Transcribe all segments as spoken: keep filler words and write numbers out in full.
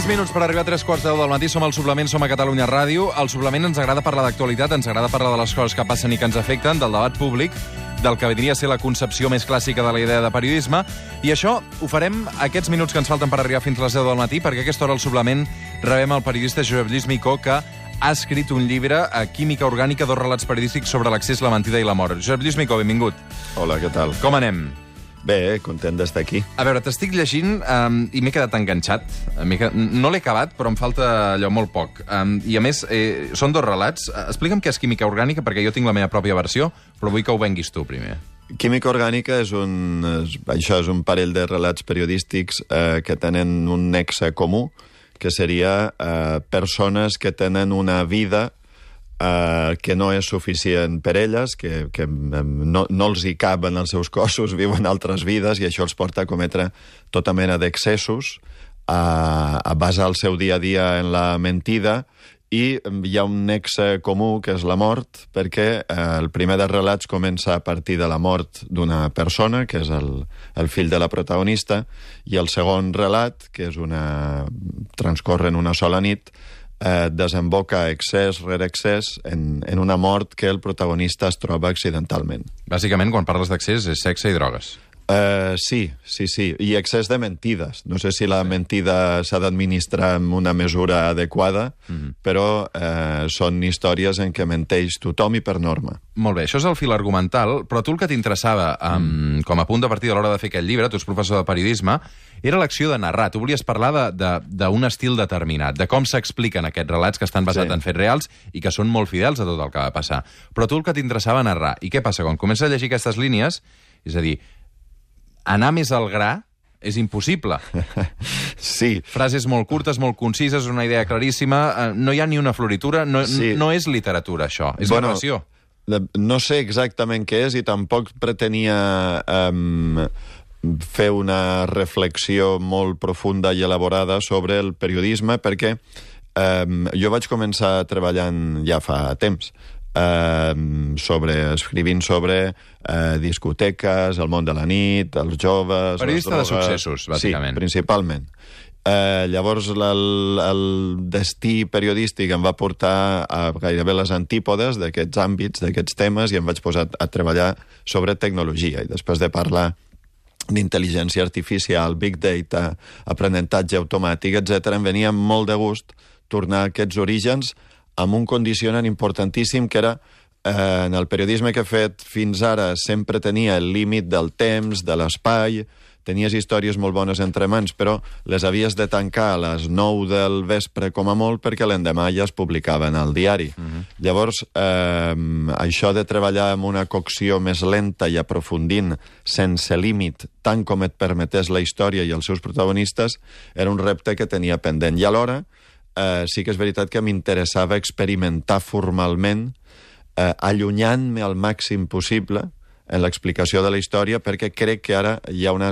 minuts per arribar a tres quarts de deu del matí. Som al Suplement, som a Catalunya Ràdio. Al Suplement ens agrada parlar d'actualitat, ens agrada parlar de les coses que passen i que ens afecten, del debat públic, del que vindria a ser la concepció més clàssica de la idea de periodisme. I això ho farem aquests minuts que ens falten per arribar fins a les deu del matí, perquè a aquesta hora al Suplement rebem el periodista Josep Lluís Micó, que ha escrit un llibre, a Química Orgànica, dos relats periodístics sobre l'accés, la mentida i la mort. Josep Lluís Micó, benvingut. Hola, què tal? Com anem? Bé, content d'estar aquí. A veure, t'estic llegint um, i m'he quedat enganxat. Quedat... No l'he acabat, però em falta allò molt poc. Um, I a més, eh, són dos relats. Explica'm què és Química Orgànica, perquè jo tinc la meva pròpia versió, però vull que ho venguis tu primer. Química Orgànica és un... És, això és un parell de relats periodístics eh, que tenen un nexe comú, que seria eh, persones que tenen una vida Uh, que no és suficient per elles, que, que no, no els hi caben els seus cossos, viuen altres vides, i això els porta a cometre tota mena d'excessos, a, a basar el seu dia a dia en la mentida, i hi ha un nexe comú, que és la mort, perquè eh, el primer dels relats comença a partir de la mort d'una persona, que és el, el fill de la protagonista, i el segon relat, que és una... transcorre en una sola nit, Eh, desemboca excés rere excés en, en una mort que el protagonista es troba accidentalment. Bàsicament, quan parles d'accés, és sexe i drogues. Uh, sí, sí, sí. I excés de mentides. No sé si la sí. mentida s'ha d'administrar amb una mesura adequada, mm-hmm. però uh, són històries en què menteix tothom i per norma. Molt bé, això és el fil argumental, però tu el que t'interessava um, mm. com a punt de partida a l'hora de fer aquest llibre, tu ets professor de periodisme, era l'acció de narrar. Tu volies parlar d'un estil determinat, de com s'expliquen aquests relats que estan basats sí. en fets reals i que són molt fidels a tot el que va passar. Però tu el que t'interessava narrar. I què passa? Quan comences a llegir aquestes línies, és a dir, anar més al gra és impossible. Sí. Frases molt curtes, molt concises, una idea claríssima, no hi ha ni una floritura, no, sí. no és literatura, això, és bueno, narració. No sé exactament què és i tampoc pretenia um, fer una reflexió molt profunda i elaborada sobre el periodisme, perquè um, jo vaig començar treballant ja fa temps, Uh, sobre, escrivint sobre uh, discoteques, el món de la nit, els joves... Periodista de successos, bàsicament. Sí, principalment. Uh, llavors, el, el destí periodístic em va portar a gairebé les antípodes d'aquests àmbits, d'aquests temes, i em vaig posar a treballar sobre tecnologia. I després de parlar d'intel·ligència artificial, big data, aprenentatge automàtic, etcètera, em venia molt de gust tornar a aquests orígens amb un condicionant importantíssim que era, eh, en el periodisme que he fet fins ara, sempre tenia el límit del temps, de l'espai, tenies històries molt bones entre mans, però les havies de tancar a les nou del vespre com a molt, perquè l'endemà ja es publicaven al diari. Uh-huh. Llavors, eh, això de treballar amb una cocció més lenta i aprofundint sense límit, tant com et permetés la història i els seus protagonistes, era un repte que tenia pendent. I alhora, Uh, sí que és veritat que m'interessava experimentar formalment, uh, allunyant-me al màxim possible en l'explicació de la història, perquè crec que ara hi ha una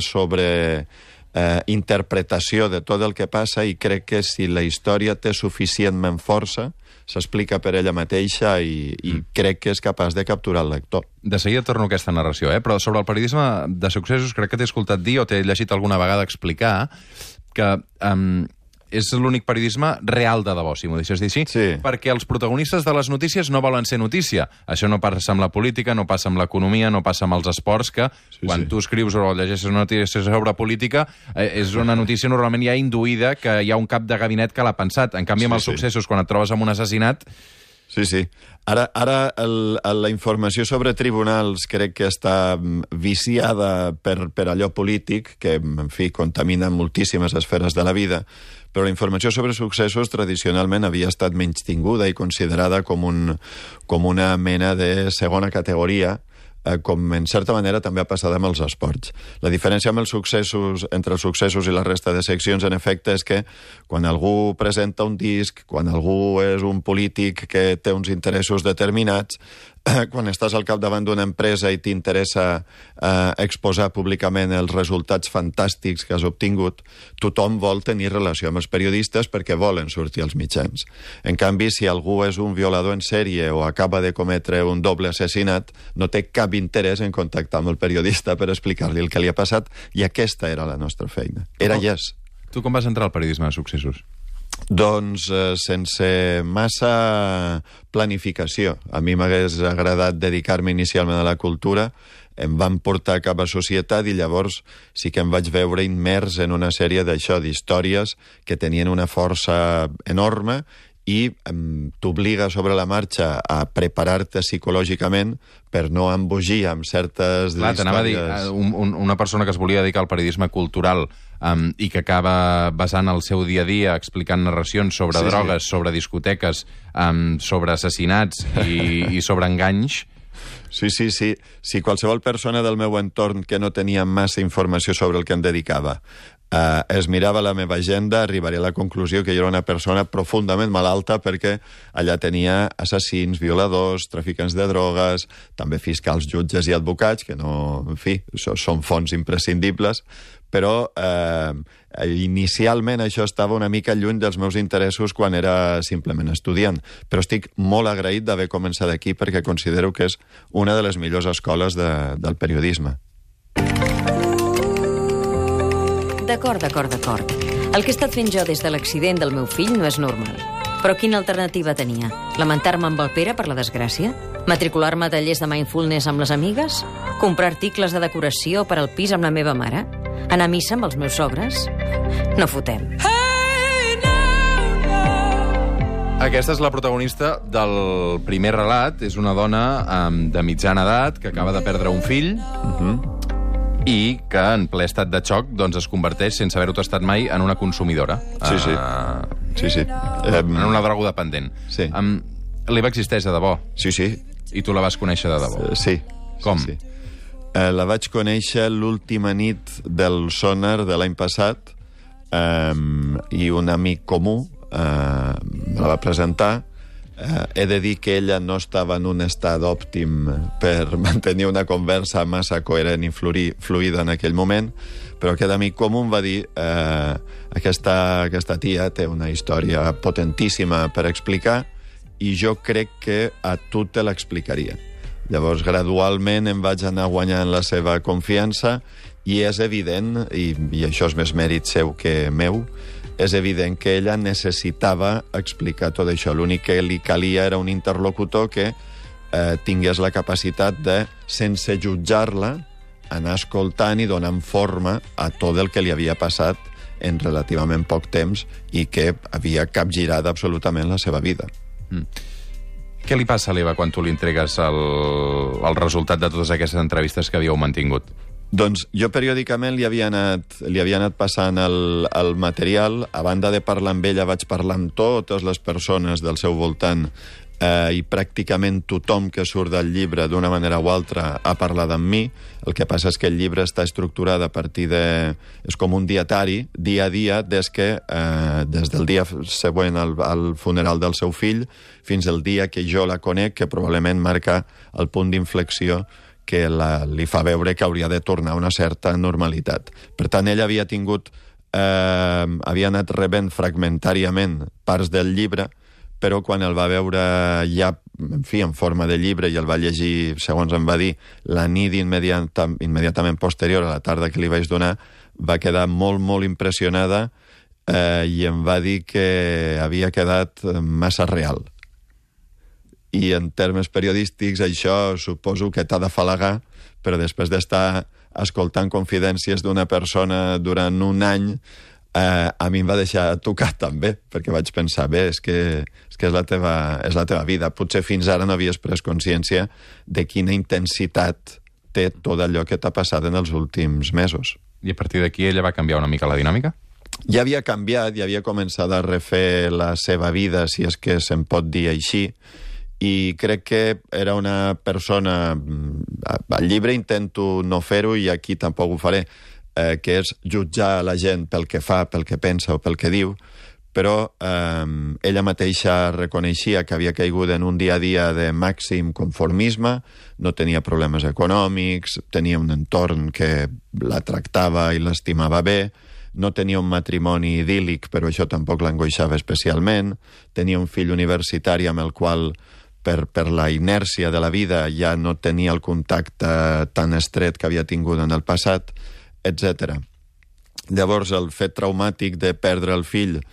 sobreinterpretació uh, de tot el que passa, i crec que si la història té suficientment força, s'explica per ella mateixa, i, i mm. crec que és capaç de capturar el lector. De seguida torno a aquesta narració, eh? Però sobre el periodisme de successos crec que t'he escoltat dir o t'he llegit alguna vegada explicar que... Um, és l'únic periodisme real de debò, si m'ho deixes dir així, sí. perquè els protagonistes de les notícies no volen ser notícia. Això no passa amb la política, no passa amb l'economia, no passa amb els esports, que sí, quan sí. tu escrius o llegeixes una notícia sobre política, eh, és una notícia normalment ja induïda que hi ha un cap de gabinet que l'ha pensat. En canvi, amb els sí, successos, sí. quan et trobes amb un assassinat... Sí, sí. Ara, ara el, la informació sobre tribunals crec que està viciada per, per allò polític, que, en fi, contamina moltíssimes esferes de la vida, però la informació sobre successos tradicionalment havia estat menystinguda i considerada com, un, com una mena de segona categoria, eh, com en certa manera també ha passat amb els esports. La diferència amb els successos, entre els successos i la resta de seccions, en efecte, és que quan algú presenta un disc, quan algú és un polític que té uns interessos determinats, quan estàs al capdavant d'una empresa i t'interessa eh, exposar públicament els resultats fantàstics que has obtingut, tothom vol tenir relació amb els periodistes perquè volen sortir als mitjans. En canvi, si algú és un violador en sèrie o acaba de cometre un doble assassinat, no té cap interès en contactar amb el periodista per explicar-li el que li ha passat, i aquesta era la nostra feina. Era yes. Tu com vas entrar al periodisme de successos? Doncs eh, sense massa planificació. A mi m'hagués agradat dedicar-me inicialment a la cultura, em van portar cap a societat i llavors sí que em vaig veure immers en una sèrie d'això, d'històries que tenien una força enorme i um, t'obliga sobre la marxa a preparar-te psicològicament per no embogir amb certes Clar, t'anava a dir, un, un, una persona que es volia dedicar al periodisme cultural um, i que acaba basant el seu dia a dia explicant narracions sobre sí, drogues, sí. sobre discoteques, um, sobre assassinats i, i sobre enganys. Sí, sí, sí. Si qualsevol persona del meu entorn que no tenia massa informació sobre el que em dedicava Uh, es mirava la meva agenda, arribaria a la conclusió que jo era una persona profundament malalta perquè allà tenia assassins, violadors, traficants de drogues, també fiscals, jutges i advocats, que no, en fi, són fonts imprescindibles, però eh, inicialment això estava una mica lluny dels meus interessos quan era simplement estudiant. Però estic molt agraït d'haver començat aquí perquè considero que és una de les millors escoles de, del periodisme. D'acord, d'acord, d'acord. El que he estat fent jo des de l'accident del meu fill no és normal. Però quina alternativa tenia? Lamentar-me amb el Pere per la desgràcia? Matricular-me a tallers de mindfulness amb les amigues? Comprar articles de decoració per al pis amb la meva mare? Anar a missa amb els meus sogres? No fotem. Aquesta és la protagonista del primer relat. És una dona um, de mitjana edat que acaba de perdre un fill uh-huh. i que en ple estat de xoc doncs, es converteix, sense haver-ho tastat mai, en una consumidora. Sí, sí. Uh, sí, sí. En una drogodependent. Sí. Um, L'Eva existeix de debò? Sí, sí. I tu la vas conèixer de debò? Uh, sí. Com? Sí, sí. Uh, la vaig conèixer l'última nit del Sonar de l'any passat um, i un amic comú uh, me la va presentar. Uh, he de dir que ella no estava en un estat òptim per mantenir una conversa massa coherent i fluir, fluida en aquell moment, però aquest amic comú em va dir uh, aquesta, aquesta tia té una història potentíssima per explicar i jo crec que a tu te l'explicaria. Llavors, gradualment em vaig anar guanyant la seva confiança i és evident, i, i això és més mèrit seu que meu, és evident que ella necessitava explicar tot això. L'únic que li calia era un interlocutor que eh, tingués la capacitat de, sense jutjar-la, anar escoltant i donant forma a tot el que li havia passat en relativament poc temps i que havia capgirat absolutament la seva vida. Mm. Què li passa a l'Eva quan tu li entregues el, el resultat de totes aquestes entrevistes que havíeu mantingut? Doncs jo periòdicament li havia anat, li havia anat passant el, el material. A banda de parlar amb ella, vaig parlar amb totes les persones del seu voltant eh, i pràcticament tothom que surt del llibre d'una manera o altra ha parlat amb mi. El que passa és que el llibre està estructurat a partir de... És com un dietari, dia a dia, des, que, eh, des del dia següent al, al funeral del seu fill fins al dia que jo la conec, que probablement marca el punt d'inflexió que la, li fa veure que hauria de tornar a una certa normalitat. Per tant, ell havia tingut... Eh, havia anat rebent fragmentàriament parts del llibre, però quan el va veure ja, en fi, en forma de llibre i el va llegir, segons em va dir, la nit immediata, immediatament posterior a la tarda que li vaig donar, va quedar molt, molt impressionada eh, i em va dir que havia quedat massa real. I en termes periodístics això suposo que t'ha d'afalagar, però després d'estar escoltant confidències d'una persona durant un any, eh, a mi em va deixar tocat també, perquè vaig pensar, bé, és que, és, que és, la teva, és la teva vida. Potser fins ara no havies pres consciència de quina intensitat té tot allò que t'ha passat en els últims mesos. I a partir d'aquí ella va canviar una mica la dinàmica? Ja havia canviat, ja havia començat a refer la seva vida, si és que se'n pot dir així, i crec que era una persona... Al llibre intento no fer-ho i aquí tampoc ho faré, eh, que és jutjar la gent pel que fa, pel que pensa o pel que diu, però eh, ella mateixa reconeixia que havia caigut en un dia a dia de màxim conformisme, no tenia problemes econòmics, tenia un entorn que la tractava i l'estimava bé, no tenia un matrimoni idíl·lic, però això tampoc l'angoixava especialment, tenia un fill universitari amb el qual... Per, per la inèrcia de la vida ja no tenia el contacte tan estret que havia tingut en el passat, etcètera. Llavors, el fet traumàtic de perdre el fill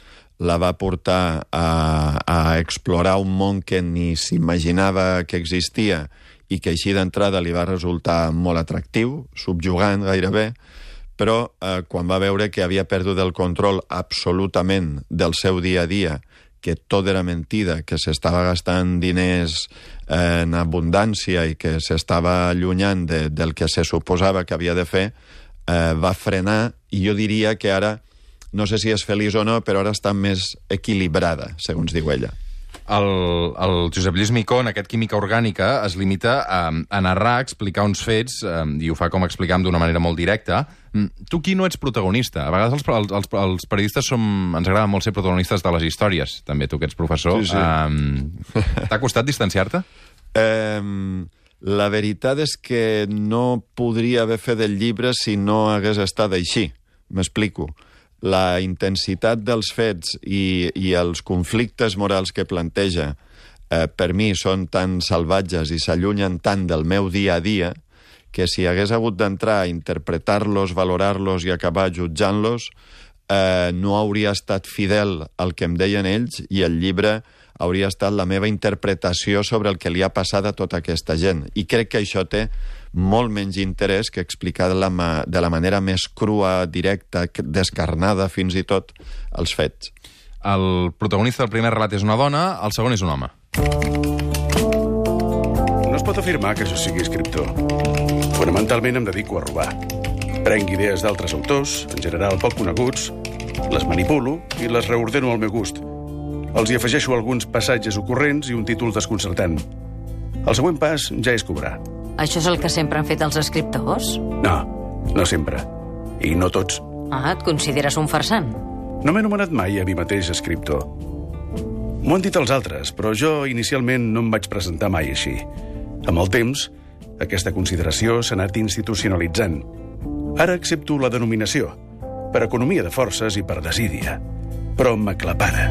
la va portar a, a explorar un món que ni s'imaginava que existia i que així d'entrada li va resultar molt atractiu, subjugant gairebé, però eh, quan va veure que havia perdut el control absolutament del seu dia a dia, que tot era mentida, que s'estava gastant diners eh, en abundància i que s'estava allunyant de, del que se suposava que havia de fer, eh, va frenar, i jo diria que ara, no sé si és feliç o no, però ara està més equilibrada, segons diu ella. El, el Josep Lluís Micó, en aquest Química Orgànica, es limita a, a narrar, a explicar uns fets, eh, i ho fa, com explicam, d'una manera molt directa. Tu aquí no ets protagonista. A vegades els, els, els periodistes som, ens agrada molt ser protagonistes de les històries. També tu, que ets professor. Sí, sí. Um, T'ha costat distanciar-te? Um, la veritat és que no podria haver fet el llibre si no hagués estat així. M'explico. La intensitat dels fets i, i els conflictes morals que planteja eh, per mi són tan salvatges i s'allunyen tant del meu dia a dia que si hagués hagut d'entrar a interpretar-los, valorar-los i acabar jutjant-los, eh, no hauria estat fidel al que em deien ells i el llibre hauria estat la meva interpretació sobre el que li ha passat a tota aquesta gent. I crec que això té molt menys interès que explicar de la, ma de la manera més crua, directa, descarnada, fins i tot, els fets. El protagonista del primer relat és una dona, el segon és un home. No es pot afirmar que jo sigui escriptor. Fonamentalment em dedico a robar. Prenc idees d'altres autors, en general poc coneguts, les manipulo i les reordeno al meu gust. Els hi afegeixo alguns passatges ocorrents i un títol desconcertant. El següent pas ja és cobrar. Això és el que sempre han fet els escriptors? No, no sempre. I no tots. Ah, et consideres un farsant? No m'he anomenat mai a mi mateix escriptor. M'ho han dit els altres, però jo inicialment no em vaig presentar mai així. Amb el temps, aquesta consideració s'ha anat institucionalitzant. Ara accepto la denominació, per economia de forces i per desídia. Però m'aclapara.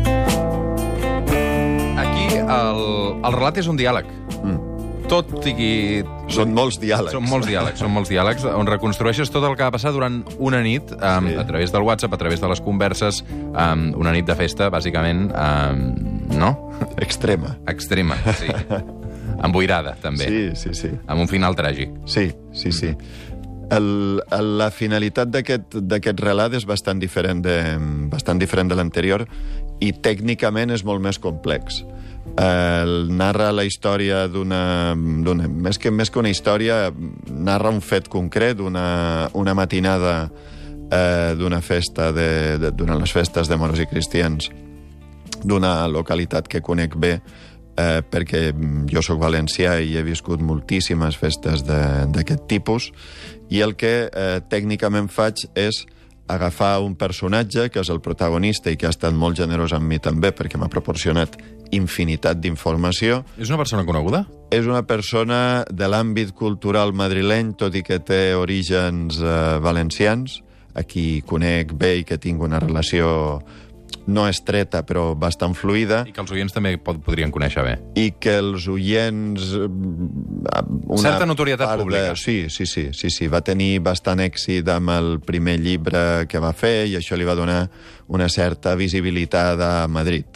Aquí el, el relat és un diàleg. Mm. Tot i... Són molts diàlegs. Són molts diàlegs, són molts diàlegs, on reconstrueixes tot el que va passar durant una nit, um, sí. a través del WhatsApp, a través de les converses, um, una nit de festa, bàsicament, um, no? Extrema. Extrema, sí. Emboirada, també. Sí, sí, sí. Amb un final tràgic. Sí, sí, sí. El, el, la finalitat d'aquest relat és bastant diferent de, bastant diferent de l'anterior i tècnicament és molt més complex. El narra la història d'una... Més que, més que una història, narra un fet concret, una, una matinada eh, d'una festa, de, de, durant les festes de moros i cristians, d'una localitat que conec bé, eh, perquè jo sóc valencià i he viscut moltíssimes festes d'aquest tipus, i el que eh, tècnicament faig és agafar un personatge, que és el protagonista i que ha estat molt generós amb mi també, perquè m'ha proporcionat infinitat d'informació. És una persona coneguda? És una persona de l'àmbit cultural madrileny, tot i que té orígens eh, valencians, a qui conec bé i que tinc una relació no estreta, però bastant fluida. I que els oients també pod podrien conèixer bé. I que els oients... Una certa notorietat pública. De... Sí, sí, sí, sí, sí. Va tenir bastant èxit amb el primer llibre que va fer i això li va donar una certa visibilitat a Madrid.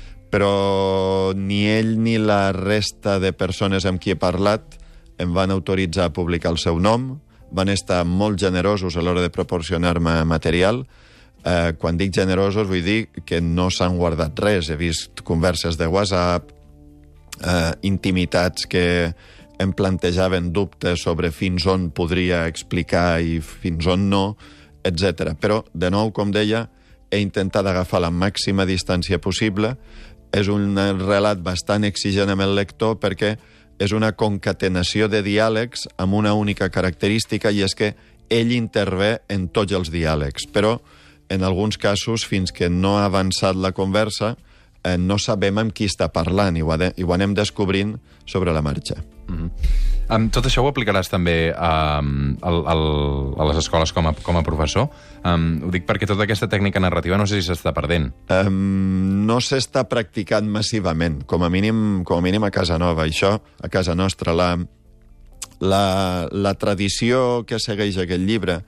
Però ni ell ni la resta de persones amb qui he parlat em van autoritzar a publicar el seu nom, van estar molt generosos a l'hora de proporcionar-me material. Eh, quan dic generosos vull dir que no s'han guardat res. He vist converses de WhatsApp, eh, intimitats que em plantejaven dubtes sobre fins on podria explicar i fins on no, etcètera. Però, de nou, com deia, he intentat agafar la màxima distància possible. És un relat bastant exigent amb el lector perquè és una concatenació de diàlegs amb una única característica, i és que ell intervé en tots els diàlegs, però en alguns casos, fins que no ha avançat la conversa, eh, no sabem amb qui està parlant i ho, de, i ho anem descobrint sobre la marxa. Mm-hmm. um, tot això ho aplicaràs també um, al, al, a les escoles com a, com a professor? Um, ho dic perquè tota aquesta tècnica narrativa no sé si s'està perdent. Um, no s'està practicant massivament, com a mínim, com a mínim a casa nova. Això, a casa nostra, la, la, la tradició que segueix aquest llibre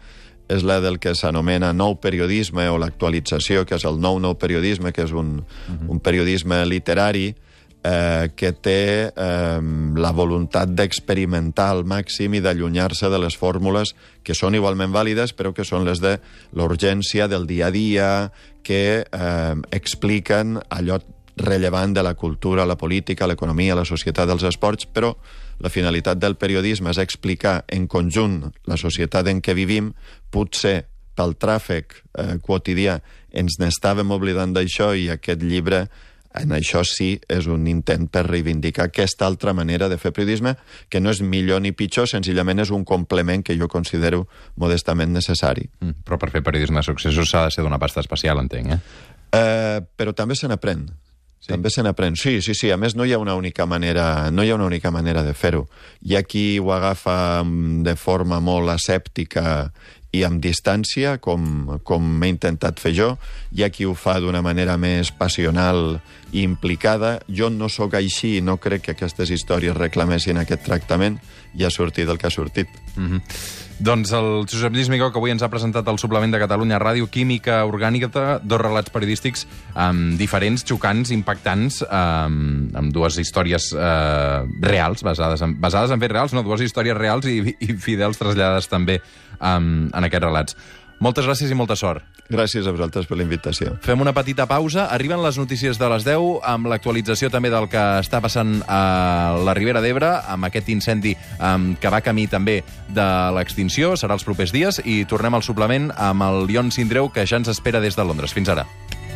és la del que s'anomena nou periodisme o l'actualització, que és el nou nou periodisme, que és un, uh-huh. un periodisme literari eh, que té eh, la voluntat d'experimentar al màxim i d'allunyar-se de les fórmules que són igualment vàlides, però que són les de l'urgència del dia a dia, que eh, expliquen allò rellevant de la cultura, la política, l'economia, la societat dels esports, però la finalitat del periodisme és explicar en conjunt la societat en què vivim. Potser pel tràfic eh, quotidià ens n'estàvem oblidant d'això, i aquest llibre en això sí és un intent per reivindicar aquesta altra manera de fer periodisme, que no és millor ni pitjor, senzillament és un complement que jo considero modestament necessari. Mm, però per fer periodisme de successos s'ha de ser d'una pasta especial, entenc, eh? eh però també se n'aprèn. Sí. També se n'aprèn. Sí, sí, sí. A més, no hi ha una única manera, no hi ha una única manera de fer-ho. Hi ha qui ho agafa de forma molt asèptica i amb distància, com, com m'he intentat fer jo. Hi ha qui ho fa d'una manera més passional i implicada. Jo no sóc així i no crec que aquestes històries reclamessin aquest tractament. Ja ha sortit el que ha sortit. Mm-hmm. Doncs el Josep Lluís Migó, que avui ens ha presentat el suplement de Catalunya Ràdio, Química Orgànica, dos relats periodístics um, diferents, xocants, impactants, um, amb dues històries uh, reals, basades en, basades en fets reals, no, dues històries reals i, i fidels traslladades també um, en aquests relats. Moltes gràcies i molta sort. Gràcies a vosaltres per la invitació. Fem una petita pausa. Arriben les notícies de les deu, amb l'actualització també del que està passant a la Ribera d'Ebre, amb aquest incendi um, que va camí també de l'extinció. Serà els propers dies. I tornem al suplement amb el Ion Sindreu, que ja ens espera des de Londres. Fins ara.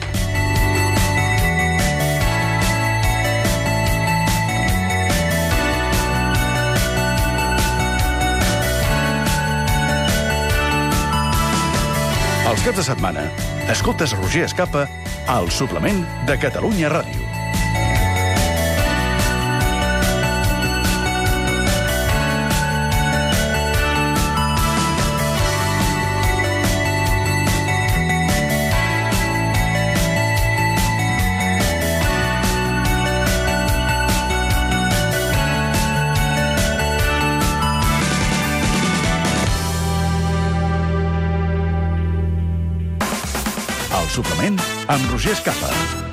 Els caps de setmana, escoltes Roger Escapa al suplement de Catalunya Ràdio. El suplement amb Roger Escapa.